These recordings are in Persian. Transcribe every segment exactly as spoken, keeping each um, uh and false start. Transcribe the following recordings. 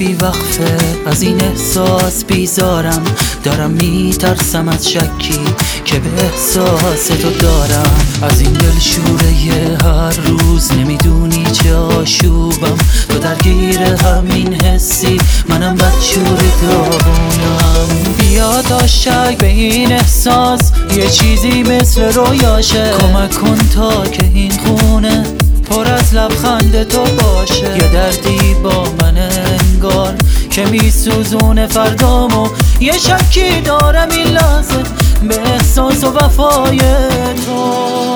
بی وقفه از این احساس بیزارم، دارم میترسم از شکی که به احساس تو دارم. از این دلشوره هر روز نمیدونی چه آشوبم، تو درگیر همین حسی منم بدشور داغونم. بیا تا شک به این احساس یه چیزی مثل رویاشه، کمک کن تا که این خونه پر از لبخند تو باشه. یه دردی با من انگار که میسوزونه فردامو، یه شکی دارم این لحظه به احساس و وفای تو.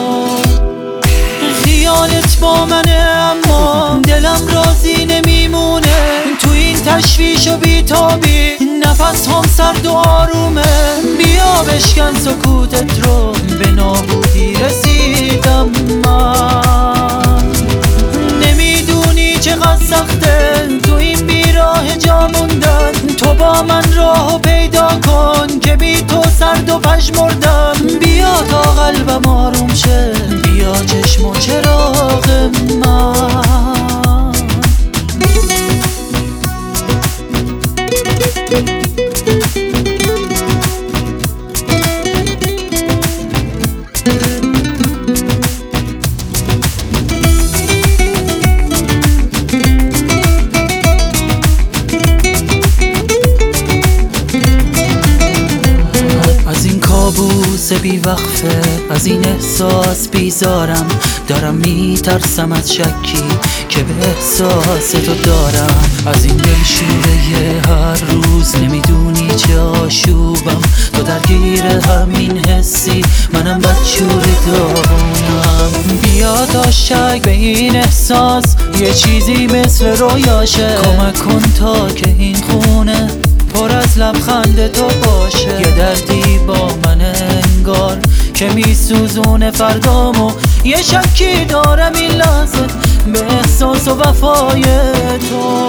خیالت با منه اما دلم راضی نمیمونه، تو این تشویش و بیتابی نفس هم سرد و آرومه. بیا بشکن سکوتت رو، به نابودی رسیدم من. نمیدونی چقدر سخته تو این بیراه جا موندن، تو با من راهو پیدا کن که بی تو سرد و پژمردم. بیا تا قلبم آروم شه، بیا چشم و چراغ من. از این کابوس بی وقفه از این احساس بیزارم، دارم میترسم از شکی که به احساس تو دارم. از این دلشوره هر روز نمیدونی چه آشوبم، تو درگیر همین حسی منم بدشور داغونم. بیا تا شک به این احساس یه چیزی مثل رویاشه، کمک کن تا که این خونه پر از لبخند تو باشه. یه دردی با من انگار که میسوزونه فردامو، یه شکی دارم این لحظه به احساس و وفای تو.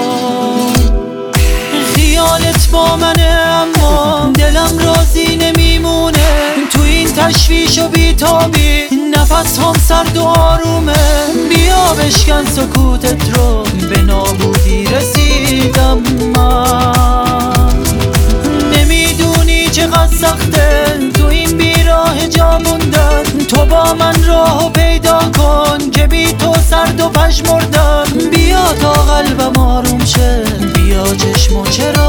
خیالت با منه اما دلم راضی نمیمونه، تو این تشویش و بیتابی نفس هم سرد و آرومه. بیا بشکن سکوتت رو، به نابودی رسیدم من. نمیدونی چقدر سخته تو این بیراه جا موندن، تو با من راهو پیدا کن که بی تو سرد و پژمردم. بیا تا قلبم آروم شه، بیا چشم و چراغ